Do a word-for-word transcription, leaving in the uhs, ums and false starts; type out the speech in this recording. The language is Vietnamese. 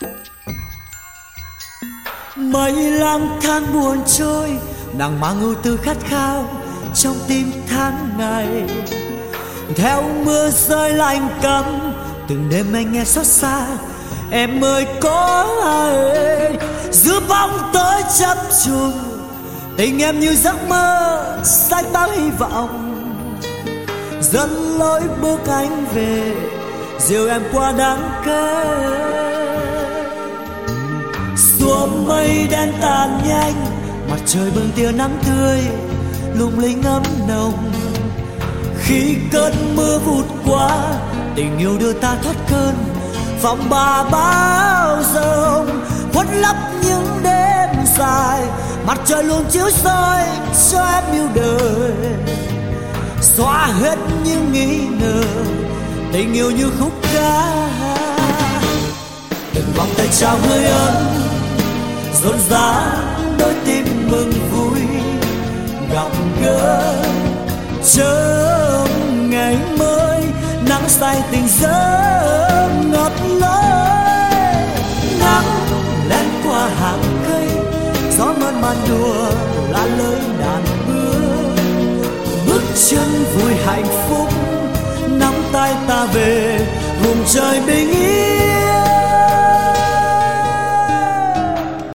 Mấy lang thang buồn trôi, nàng mang ưu tư khát khao trong tim tháng ngày. Theo mưa rơi lạnh cắm, từng đêm anh nghe xót xa, em ơi có ai giữa bóng tối chập trùng. Tình em như giấc mơ xanh bao hy vọng, dẫn lối bước anh về, dìu em qua đắng cay. Xuống mây đen tàn nhanh, mặt trời bừng tia nắng tươi lung linh ấm nồng. Khi cơn mưa vụt qua, tình yêu đưa ta thoát cơn phòng bà bao giờ khuất lấp những đêm dài. Mặt trời luôn chiếu soi cho em yêu đời, xóa hết những nghi ngờ, tình yêu như khúc ca. Từng vòng tay chào người ấm, rộn rã đôi tim mừng vui gặp gỡ. Chớm ngày mới nắng say tình giấc ngọt lối, nắng len qua hàng cây, gió mơn man đùa là lời đàn bước. Bước chân vui hạnh phúc, nắm tay ta về vùng trời bình yên.